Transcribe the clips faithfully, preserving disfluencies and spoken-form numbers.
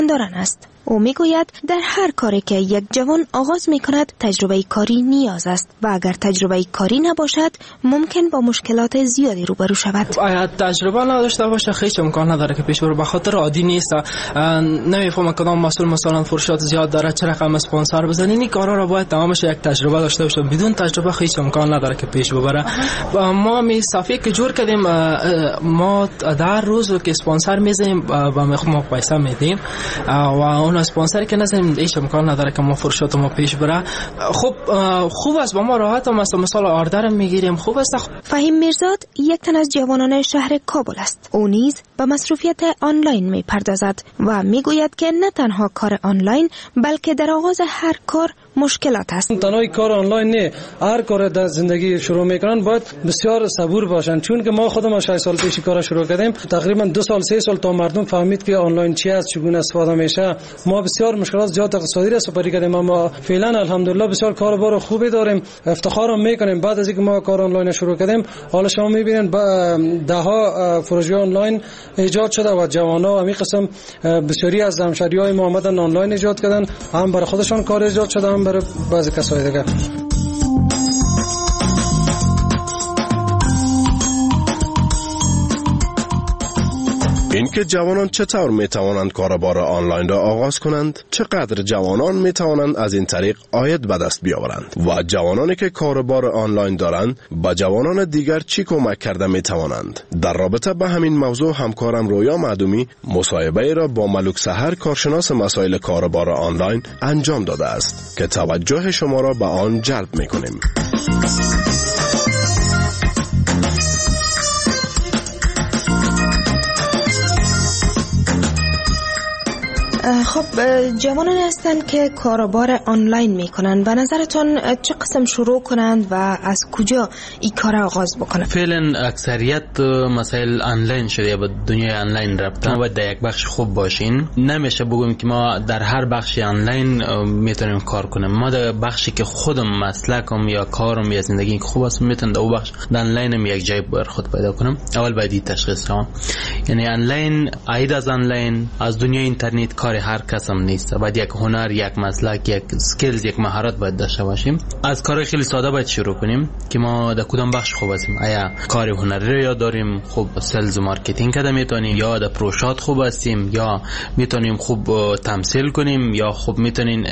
دارن است. او میگوید در هر کاری که یک جوان آغاز میکند تجربه کاری نیاز است و اگر تجربه کاری نباشد ممکن با مشکلات زیادی روبرو شود. اگر تجربه نداشته باشه هیچ امکان نداره که پیش بره، به خاطر عادی نیست، نمیفهمه کدام مسئول مثلا فروشات زیاد داره چه رقم اسپانسر بزنه. این کارا رو باید تمامش یک تجربه داشته باشه، بدون تجربه هیچ امکان نداره که پیش ببره. ما می صفحه که جور کردیم، ما در روز که اسپانسر میزنیم با ما پیسه میدیم و اون اسپانسری که نزنیم هیچ امکان نداره که ما فروشات ما پیش بره. خب خوب است، با ما راحت هم است، مثلا آردر میگیریم خوب است. فهیم میرزاد یک تن از جوانان شهر کابل است. او نیز به مصروفیت آنلاین میپردازد و میگوید که نه تنها کار آنلاین بلکه در آغاز هر کار مشکلات است. تنها کار آنلاین نه، هر کار در زندگی شروع میکنن باید بسیار صبور باشن، چون که ما خودم شش سال پیش کار شروع کردیم، تقریبا دو سال سه سال تا مردم فهمید که آنلاین چی است، چگونه استفاده میشه. ما بسیار مشکلات زیاد اقتصادی را سپری کردیم، اما فعلا الحمدلله بسیار کاروبار خوبی داریم، افتخار میکنیم. بعد از اینکه ما کار آنلاین شروع کردیم، حالا شما میبینید ده ها پروژه آنلاین ایجاد شده و جوانا همین قسم بسیاری از همشهریای ما آمدن آنلاین ایجاد کردن، هم برای خودشان کار ایجاد شده، هم برای بعضی کسای دیگه. اینکه جوانان چطور می توانند کاروبار آنلاین را آغاز کنند، چقدر جوانان می توانند از این طریق عاید به دست بیاورند و جوانانی که کاروبار آنلاین دارند با جوانان دیگر چی کمک کرده می توانند. در رابطه با همین موضوع همکارم رویا معدومی مصاحبه را با ملک سحر کارشناس مسائل کاروبار آنلاین انجام داده است که توجه شما را به آن جلب می کنیم. خب جوانان هستند که کاروبار آنلاین میکنن، به نظرتون چه قسم شروع کنند و از کجا این کار آغاز بکنن؟ فعلا اکثریت مسائل آنلاین شده یا به دنیای آنلاین رفتن، باید در یک بخش خوب باشین. نمیشه بگیم که ما در هر بخش آنلاین میتونیم کار کنیم. ما در بخشی که خودم مسلکم یا کارم یا زندگی خوب است میتونم در اون بخش در آنلاینم یک جای بر خود پیدا کنم. اول باید این تشخیص کنم، یعنی آنلاین عید از آنلاین از دنیای اینترنت کار هر کس هم نیست. باید یک هنر، یک مسلک، یک سکیلز، یک مهارت باید داشته باشیم. از کار خیلی ساده باید شروع کنیم که ما در کدام بخش خوب هستیم. آیا کار هنری رو یاد داریم، خوب سلز و مارکتینگ کده میتونیم، یا در پروژات خوب هستیم، یا میتونیم خوب تمثیل کنیم، یا خوب میتونیم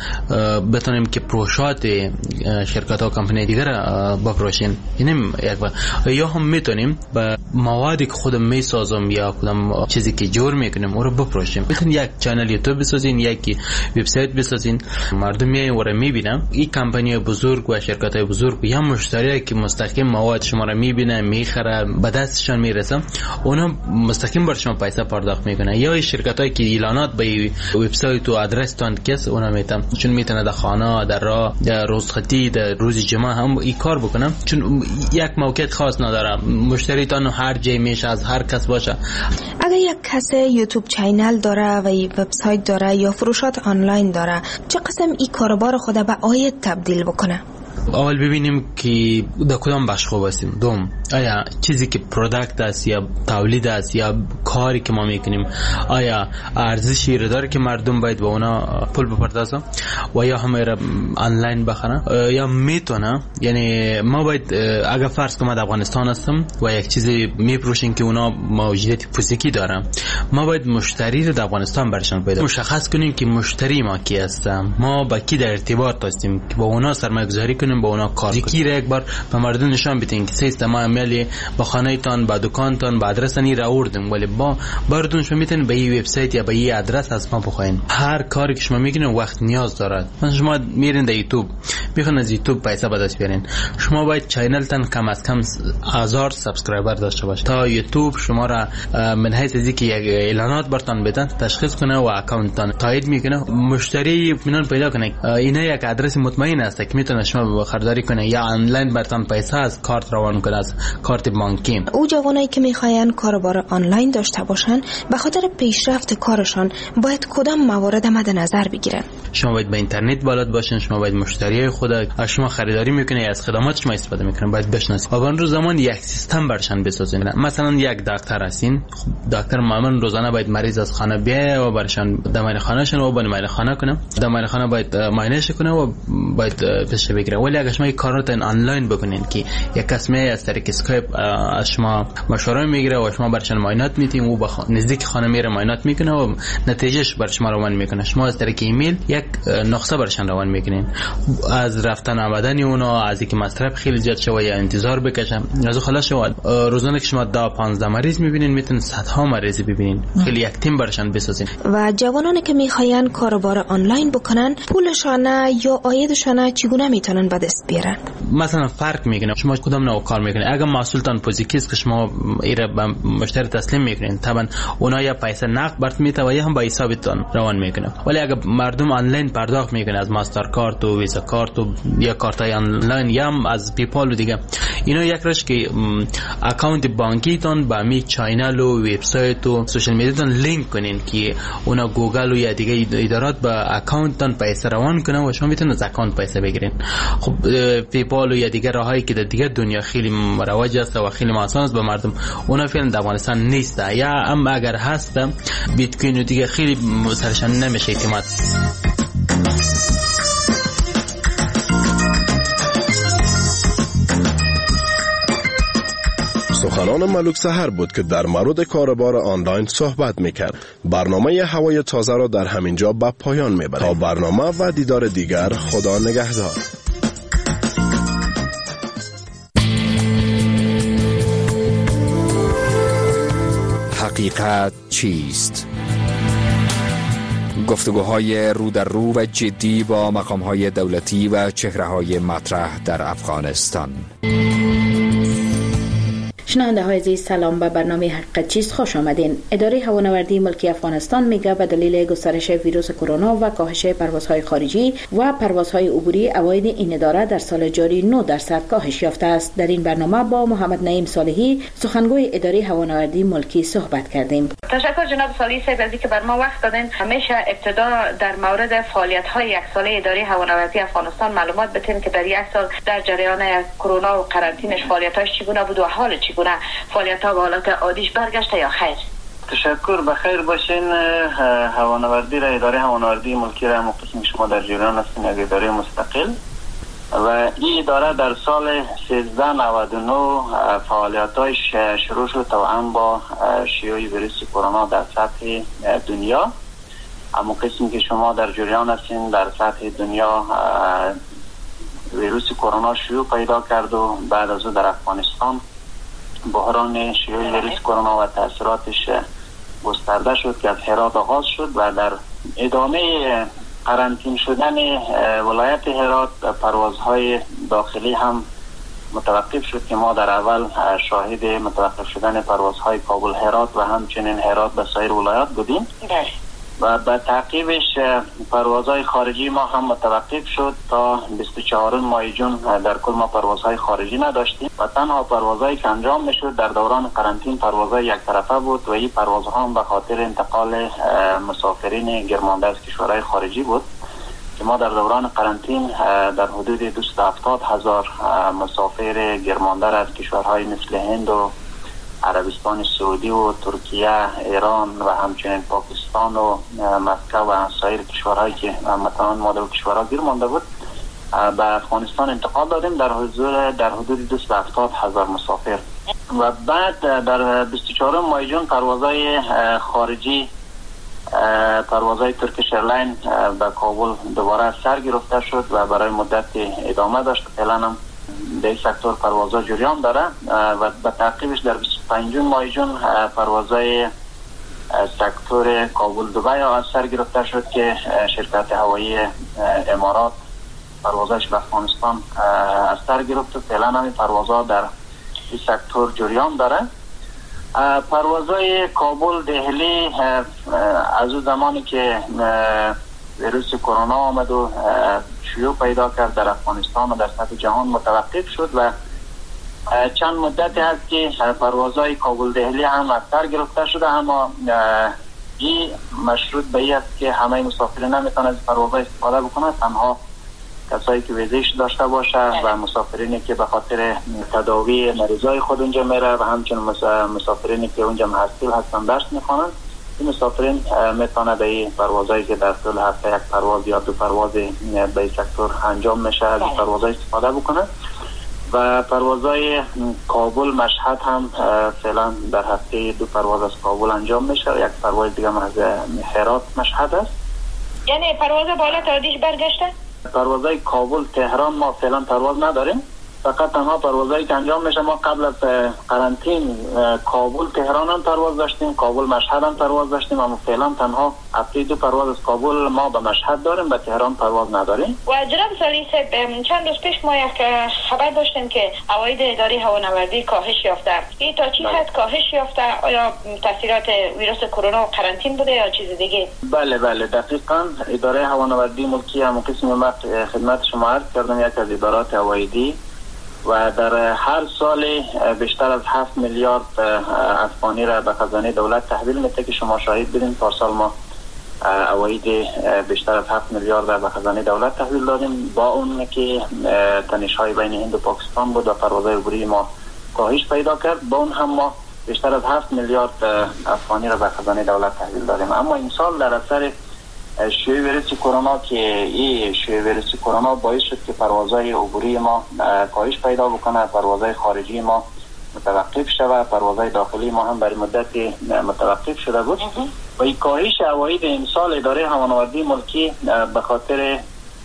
بتونیم که پروژات شرکت ها کمپانی دیگر بفروشیم. اینم یک بار. یا هم میتونیم با موادی که خودم میسازم یا کدام چیزی که جور میکنیم اون رو بفروشیم. میتونیم یک چنل یوتیوب بسازین، یک وبسایت بسازین، مردم میایین و رو میبینن. این کمپانی بزرگ و شرکت های بزرگ یا مشتری که مستقیم مواد شما رو میبینن، میخره، به دستشان میرسه، اونا مستقیم بر شما پیسه پرداخت میکنن. یا این شرکت هایی که اعلانات به وبسایت و آدرس تان کس اونا میتن، چون میتونه در خانه، در راه، در روزخطی، در روز جمعه هم این کار بکنن، چون یک موقعیت خاص نداره. مشتری تان هر جای میشه، از هر کس باشه. اگر یک کس یوتیوب چینل داره و وبسایت داره یا فروشات آنلاین داره، چه قسم این کاروبار خود به عاید تبدیل بکنه؟ اول ببینیم که در کدام بخش خوب هستیم. دوم، آیا چیزی که پروداکت است یا تولید است یا کاری که ما میکنیم آیا ارزشی رو داره که مردم باید به اونا پول بپردازن و یا همه را آنلاین بخرن، یا میتونه. یعنی ما باید اگر فرض کنم در افغانستان هستم و یک چیزی میپروشیم که اونا موجودیت فیزیکی دارن، ما باید مشتری رو در افغانستان برشان پیدا مشخص کنیم که مشتری ما کی هست، ما با کی در ارتباط هستیم که با اونا سرمایه‌گذاری کنیم، با اونا کار کنیم. یک بار به مردم نشان بدیم که سیستم عملی با خانه تان، با دکان تان، با آدرس نی را آوردیم، ولی با بردون شما میتونین به این وبسایت یا به این آدرس از ما بخواین. هر کاری که شما میگین وقت نیاز داره. مثلا شما میرین در یوتیوب، میخواین از یوتیوب پیسه به دست بیارین، شما باید چینل تان کم از کم هزار سابسکرایبر داشته باشه تا یوتیوب شما را من حیث از اینکه یک اعلانات برتون بدن تشخیص کنه و اکانت تان تایید میکنه، مشتری اطمینان پیدا کنه. اینا یک آدرس مطمئن است که میتونه شما خریداری کنه یا آنلاین برتون پیسه از کارت روان کنه، از کارت بانکی. او جوانایی که میخواین کاروبار آنلاین داشته باشن به خاطر پیشرفت کارشان باید کدام موارد مد نظر بگیرن؟ شما باید به اینترنت بلد باشین، شما باید مشتری خود خود از شما خریداری میکنه یا از خدمات شما استفاده میکنه باید بشناسید. و اون روز زمان یک سیستم برشان بسازین. مثلا یک دکتر هستین، دکتر معمولا روزانه باید مریض از خانه بیاد و برشان دمای خانهشون و باید خانه کنه، دمای خانه باید معاینه کنه و باید پیش بگیره. ولی اگه شما این کارات آنلاین بکنین که یک کس می از طریق اسکایپ از شما مشوره میگیره و شما برشان معاینات میتین و با نزدیک خانه میره معاینات میکنه و نتیجهش بر شما روان میکنه. شما از طریق ایمیل یک نسخه برشان روان میکنین. از رفتن آمدن اونا، از اینکه مصرف خیلی زیاد شه و یا انتظار بکشن، از خلاص شما روزانه که شما ده پانزده مریض میبینین میتونین صدها مریض ببینین. خیلی یک تیم برشان بسازین. و جوانانی که میخواین کاروبار آنلاین بکنن پولشان یا عایدشان چگونه میتونن به دست بیارن؟ مثلا فرق میکنه شما کدام نوع کار میکنین. اگه محصولتان فیزیکی که شما ایره به مشتری تسلیم میکنین، طبعا اونا یا پیسه نقد برات میته و یا هم با حسابتون روان میکنه. ولی اگه مردم آنلاین پرداخت میکنه از ماستر کارت و ویزا کارت و یا کارتای آنلاین یا هم از پیپال و دیگه، اینا یک روش که اکانت بانکیتون با می چینل و وبسایت و سوشال میدیاتون لینک کنین که اونا گوگل و یا دیگه ادارات با اکانتتون پیسه روان کنه و شما میتونید از اکانت پیسه بگیرین. خب پیپال و یا دیگه راهایی که در دیگه دنیا خیلی رواج است و خیلی آسان است به مردم، اونا فعلا در افغانستان نیست. یا اما اگر هست بیت کوین و دیگه خیلی سرشان نمیشه اعتماد. سخنان ملک سحر بود که در مورد کاروبار آنلاین صحبت میکرد. برنامه هوای تازه را در همینجا به پایان میبریم. تا برنامه و دیدار دیگر، خدا نگهدار. حقیقت چیست؟ گفتگوهای رو در رو و جدی با مقامهای دولتی و چهره‌های مطرح در افغانستان. شنونده های عزیز سلام، به برنامه حقیقت چیست خوش آمدین. اداره هوانوردی ملکی افغانستان میگه به دلیل گسترش ویروس کرونا و کاهش پروازهای خارجی و پروازهای عبوری عواید این اداره در سال جاری نه درصد کاهش یافته است. در این برنامه با محمد نعیم صالحی سخنگوی اداره هوانوردی ملکی صحبت کردیم. تشکر جناب صالحی صاحب از اینکه بر ما وقت دادین. همیشه ابتدا در مورد فعالیت های یک ساله اداره هوانوردی افغانستان معلومات بدین که در یک سال در جریان کرونا و قرنطینش فعالیتاش چگونه بود و حال چگونه فعالیت ها به حالت عادیش برگشته یا خیر؟ تشکر، بخیر باشین. هوانوردی را اداره هوانوردی ملکی را مقسم شما در جریان هستین یک اداره مستقل و این اداره در سال سیزده نود و نه فعالیت‌هایش شروع شد توأم با شیوع ویروس کرونا در سطح دنیا. اما قسمی که شما در جریان هستین در سطح دنیا ویروس کرونا شیوع پیدا کرد و بعد از او در افغانستان بحران شیوع ویروس کرونا و تاثیراتش گسترده شد که از هرات آغاز شد و در ادامه قرنطین شدن ولایت هرات پروازهای داخلی هم متوقف شد که ما در اول شاهد متوقف شدن پروازهای کابل هرات و همچنین هرات به سایر ولایات بودیم و به تعقیبش پروازهای خارجی ما هم متوقف شد تا بیست و چهارم ماه جون. در کل ما پروازهای خارجی نداشتیم و تنها پروازهایی که انجام میشد در دوران قرنطین پروازهای یک طرفه بود و این پروازها هم به خاطر انتقال مسافرین گرمانده از کشورهای خارجی بود که ما در دوران قرنطین در حدود دویست و هفتاد هزار مسافر گرمانده از کشورهای مثل هند و عربستان سعودی و ترکیه، ایران و همچنین پاکستان و مسکو و سایر کشورهایی که مثلا ما در کشورها گیر مانده بود به افغانستان انتقال دادیم در حضور در حدود دویست و هفتاد هزار مسافر. و بعد در بیست و چهارم ماه جون پروازهای خارجی پروازهای ترکیش ایرلاین به کابل دوباره سر گرفته شد و برای مدت ادامه داشت. فعلا هم در این سکتور پروازها جریان داره و به تعقیبش در بیست و پنجم ماه جون پروازهای سکتور کابل دبی از سر گرفته شد که شرکت هوایی امارات پروازش به افغانستان از سر گرفت و فعلا هم پروازها در این سکتور جریان داره. پروازهای کابل دهلی از اون زمانی که ویروس کرونا آمد و شیوع پیدا کرد در افغانستان و در سطح جهان متوقف شد و چند مدتی هست که پروازهای کابل دهلی هم از سر گرفته شده، اما این مشروط به این است که همه مسافرین نمیتونن از پروازها استفاده بکنند. تنها کسایی که ویزیش داشته باشه و مسافرینی که به خاطر تداوی مریضای خود اونجا میره و همچنین مسافرینی که اونجا محصول هستن درس میخوانند. این مسافرین میتونه به این پروازایی که در طول هفته یک پرواز یا دو پرواز به این سکتور انجام میشه از این پروازای استفاده بکنند. و پروازهای کابل مشهد هم فعلا در هفته دو پرواز از کابل انجام میشه و یک پرواز دیگه از هرات مشهد است. یعنی پرواز بالا تادیش برگشته؟ پروازهای کابل تهران ما فعلا پرواز نداریم، فقط تنها پروازهایی که انجام میشه ما قبل از قرنطین کابل تهران هم پرواز داشتیم، کابل مشهد هم پرواز داشتیم، اما فعلا تنها هفته دو پرواز از کابل ما به مشهد داریم، به تهران پرواز نداریم. و جناب سالی صاحب چند روز پیش ما یک خبر داشتیم که عواید اداره هوانوردی کاهش یافته. این تا چی حد کاهش یافته؟ آیا تاثیرات ویروس کرونا و قرنطین بوده یا چیز دیگه؟ بله بله دقیقاً اداره هوانوردی ملکی هم قسم وقت خدمت شما عرض کردم یک از ادارات هوایدی و در هر سال بیشتر از هفت میلیارد افغانی را به خزانه دولت تحویل میده که شما شاهد بودین. پارسال ما عواید بیشتر از هفت میلیارد را به خزانه دولت تحویل دادیم، با اون که تنش های بین هند و پاکستان بود و پروازهای عبوری ما کاهش پیدا کرد، با اون هم ما بیشتر از هفت میلیارد افغانی را به خزانه دولت تحویل دادیم. اما این سال در اثر شیوع ویروس کرونا که این شیوع ویروس کرونا باعث شد که پروازهای عبوری ما کاهش پیدا بکنه، پروازهای خارجی ما متوقف شود، پروازهای داخلی ما هم برای مدتی متوقف شده بود و این کاهش عواید امسال اداره هوانوردی ملکی به خاطر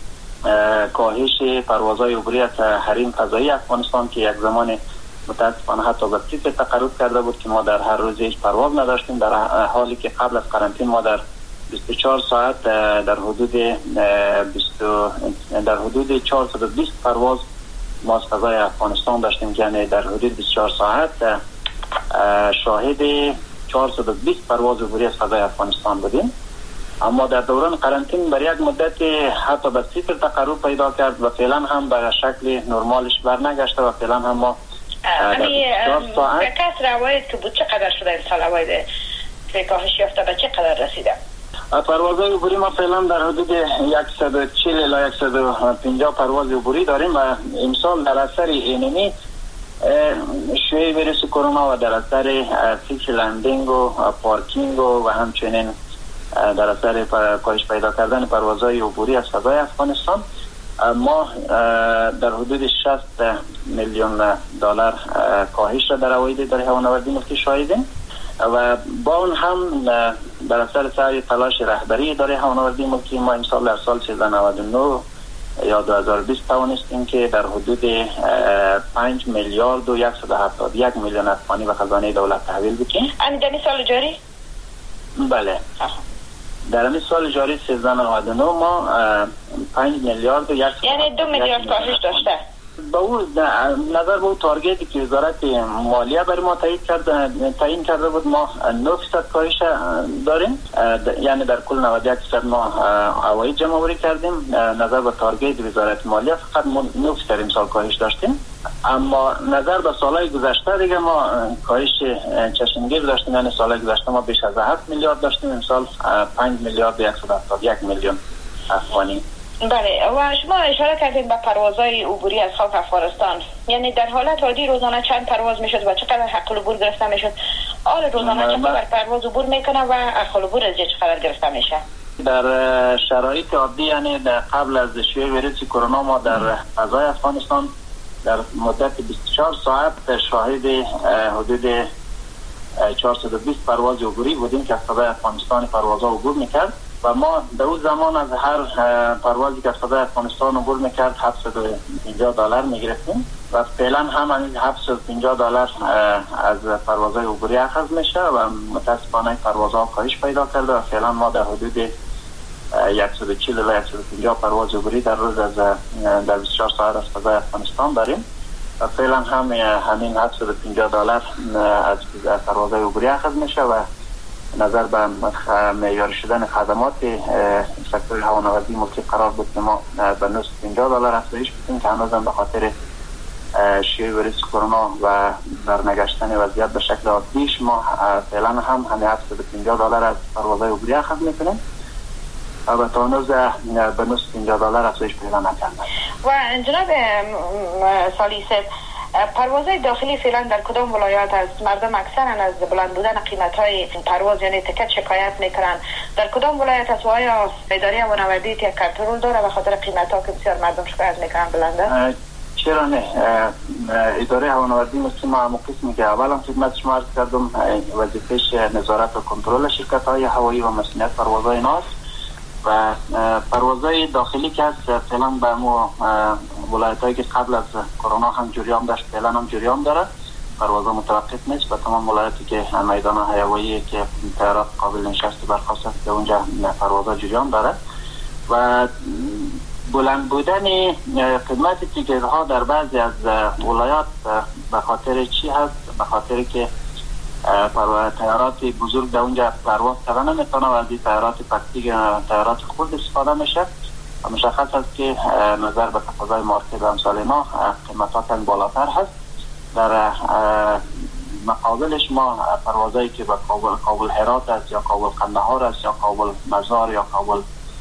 کاهش پروازهای عبوری از حریم فضایی افغانستان که یک زمان متاسفانه حتی به صفر تقرب کرده بود که ما در هر روز هیچ پرواز نداشتیم، در حالی که قبل از قرنطین ما در بیست و چهار ساعت در حدود بیست در حدود چهارصد و بیست پرواز ما از فضای افغانستان داشتیم، یعنی در حدود بیست و چهار ساعت شاهد چهارصد و بیست پرواز عبوری از فضای افغانستان بودیم. اما در دوران قرنطین برای یک مدت حتی به صفر تقرب پیدا کرد و فعلا هم به شکل نرمالش برنگشته و فعلا هم ما در بیست و چهار ساعت کسر عواید که بود چقدر شده این سال عواید که کاهش یافته به چقدر رسیده؟ پروازهای عبوری ما فعلا در حدود صد و چهل الی صد و پنجاه پرواز عبوری داریم و امسال در اثر اینمی شیوع ویروس کرونا و در اثر فیکس لندینگ و پارکینگ و همچنین در اثر کاهش پیدا کردن پروازهای عبوری از فضای افغانستان ما در حدود شصت میلیون دلار کاهش را در عواید اداره هوانوردی ملکی شاهدیم و با اون هم در اثر سعی تلاش رهبری اداره هوانوردی ملکی ما امسال در سال سیزده نود و نه یا دو هزار و بیست توانستیم که در حدود پنج میلیارد و صد و هفتاد و یک میلیون افغانی به خزانه دولت تحویل بکنیم. این در سال جاری؟ بله. در این سال جاری سیزده نود و نه ما پنج میلیارد و یک یعنی دو میلیارد کاهش داشته. با او نظر به او تارگتی که وزارت مالیه برای ما تایید کرده تعیین کرده بود ما نه درصد کاهش داریم، یعنی در کل نود و یک درصد ما عواید جمع آوری کردیم. نظر به تارگت وزارت مالیه فقط نه درصد امسال کاهش داشتیم، اما نظر به سالهای گذشته دیگه ما کاهش چشمگیر داشتیم، یعنی سالهای گذشته ما بیش از هفت میلیارد داشتیم، امسال پنج میلیارد و صد و هفتاد و یک میلیون افغانی. بله و شما اشاره کردین به پروازهای عبوری از خاک افغانستان، یعنی در حالت عادی روزانه چند پرواز میشد و چقدر حق العبور گرفته میشد؟ آره روزانه چقدر پرواز عبور میکنه و حق العبور از چقدر گرفته میشه؟ در شرایط عادی یعنی در قبل از شیوع ویروس کرونا ما در فضای افغانستان در مدت بیست و چهار ساعت شاهد حدود چهارصد و بیست پرواز عبوری بودیم که از فضای افغانستان پروازها عبور میکرد و ما در اون زمان از هر پروازی که از فضای افغانستان عبور میکرد هفتصد و پنجاه دلار میگرفتیم و فعلا هم این هفتصد و پنجاه دلار از پروازهای عبوری اخذ میشه و متاسفانه پروازها کاهش پیدا کرده و فعلا ما در حدود صد و چهل الی صد و پنجاه پرواز عبوری در روز از در بیست و چهار ساعت از فضای افغانستان داریم و فعلا هم همین هفتصد و پنجاه دلار از پروازهای عبوری اخذ میشه و نظر به معیاری شدن خدمات سکتور هوانوردی ملکی قرار بود که ما به نصف پنجاه دلار افزایش بدیم که هنوزم به خاطر شیوع ویروس کرونا و برنگشتن وضعیت به شکل عادیش ما فعلا هم همه هفتصد و پنجاه دلار از پروازهای عبوری اخذ میکنیم و تا هنوز به نصف پنجاه دلار افزایش پیدا نکرده. و جناب سالی صاحب، پروازهای داخلی فعلا در کدام ولایات است؟ مردم اکثرا از بلند بودن قیمت های پرواز یعنی تکت شکایت میکنن. در کدام ولایت است و آیا اداره هوانوردی که کنترل داره به خاطر قیمت ها که بسیار مردم شکایت میکنن بلنده؟ چرا نه؟ اداره هوانوردی مثل ما همون قسمی که اول هم خدمت شما عرض کردم وظیفه‌اش نظارت و کنترل شرکت های هوایی و مسئولیت پروازهای ناست و پروازهای داخلی که هست فعلا به مو ولایت هایی که قبل از کرونا هم جریان داشت فعلا هم جریان داره. پروازها متوقف نیست و تمام ولایتی که میدان هوایی که طیارات قابل نشست برخاست است که اونجا پروازها جریان داره و بلند بودن خدمت تیکت ها در بعضی از ولایات به خاطر چی هست؟ به خاطر که طیارات بزرگ در اونجا پرواز کردن نمیتونه و از این طیارات پرتیگ طیارات خود استفاده میشه و مشخص است که نظر به تقاضای مارکت و امثال ما قیمتات بالاتر هست. در مقابلش ما پروازهایی که به کابل کابل هرات است یا کابل قندهار است یا کابل مزار یا کابل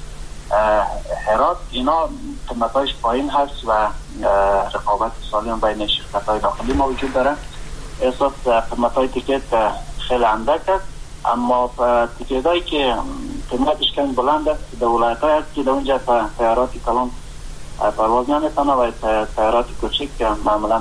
هرات اینا قیمتایش پایین هست و رقابت سالم بین شرکت های داخلی ما وجود داره. احساس قیمتای تیکت خیلی اندک است اما تیکت هایی که قیمتش کم بلند است در ولایت های هست که در اونجا طیارات کلان پرواز نمیتونه و طیارات کوچک معمولا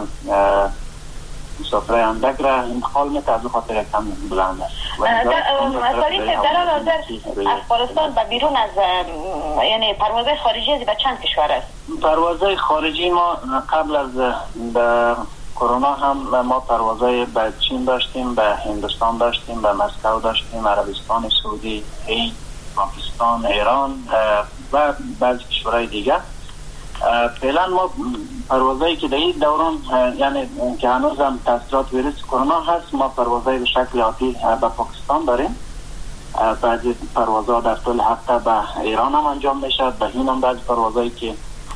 مسافر اندک را انتقال میده از خاطر کم بلند است. سالی صاحب، در حال حاضر افغانستان به بیرون از یعنی پروازهای خارجی به چند کشور است؟ پروازهای خارجی ما قبل از کرونا هم ما پروازهای به چین داشتیم، به هندوستان داشتیم، به مسکو داشتیم، عربستان سعودی، هند، پاکستان، ایران و بعضی کشورهای دیگه. فعلا ما پروازهایی که در این دوران یعنی که هنوز هم تاثیرات ویروس کرونا هست ما پروازهای به شکل عادی به پاکستان داریم. بعضی پروازها در طول هفته به ایران هم انجام میشه، به هند هم بعضی پروازهایی که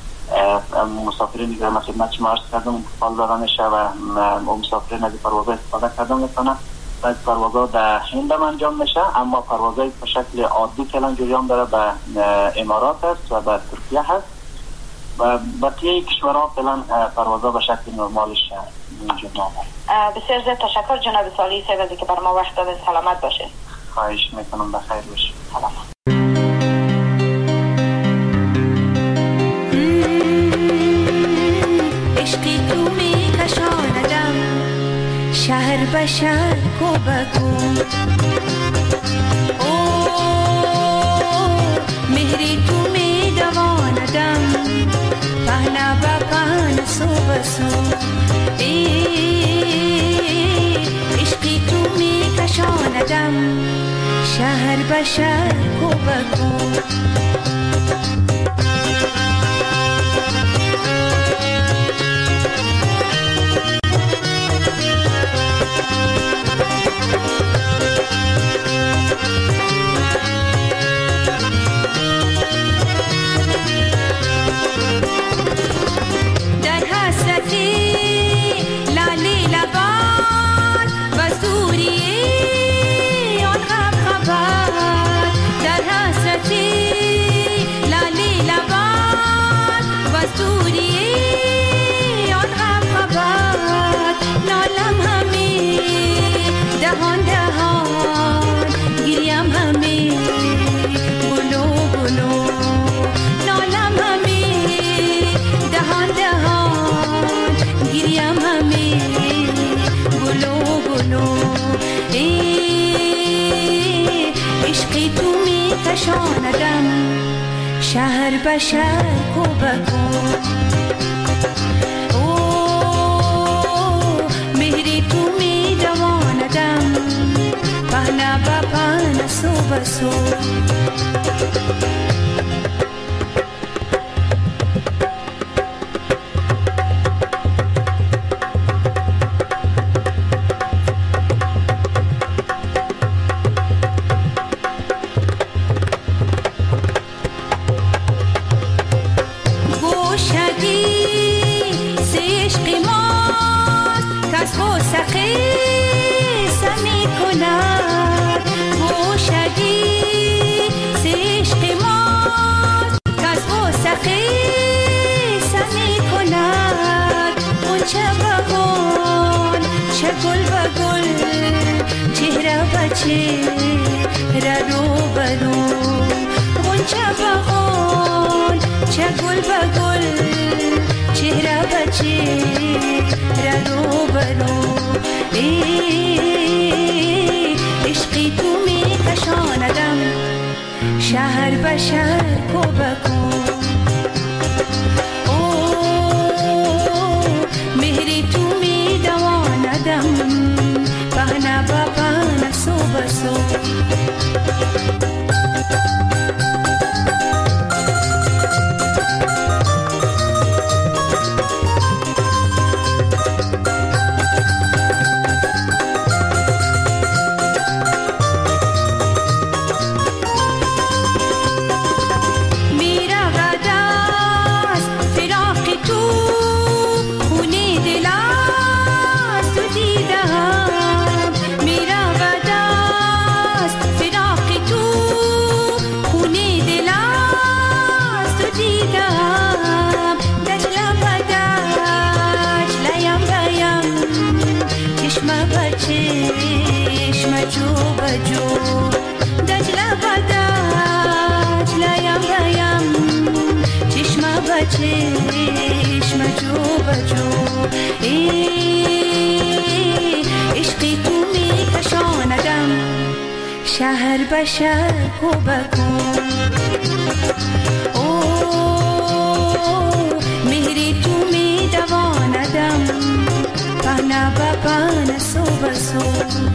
مسافرین دیگر ما خدمت شما عرض کردم انتقال داده میشه و مسافرین از پروازها استفاده کردن میتونن. بعضی پروازها در هند هم انجام میشه اما پروازهای به شکل عادی که الان جریان داره به امارات است و به ترکیه هست و بقیه کشورها فعلا پروازها به شکل نرمالش وجود نداره. بسیار زیاد تشکر جناب سالی صاحب از اینکه بر ما وقت دادید. سلامت باشید. خواهش میکنم بخیر باشید. سلامت. عشقی تو می کشاندم شهر به شهر کو بکو او مهری تو می دواندم پهنا با پهن سو بسو عشقی تو می کشاندم شهر به شهر کو بکو کشاندم شهر به شهر کو بکو او مهری تو می دواندم پهنا با پهن سو بسو سمی کند گوشگی سیش چه گل به گل چهره به چهره رو برو عشقی تو می کشاندم شهر به شهر کو بکو مهری تو می دواندم پهنه با پهنه سو بسو چشم جو بجو عشقی تو می کشاندم شهر به شهر کو بکو مهری تو می دواندم پهنه به پهنه سو بسو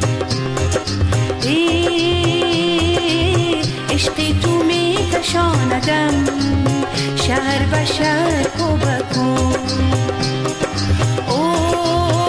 عشقی تو می کشاندم شهر به شهر کو بکو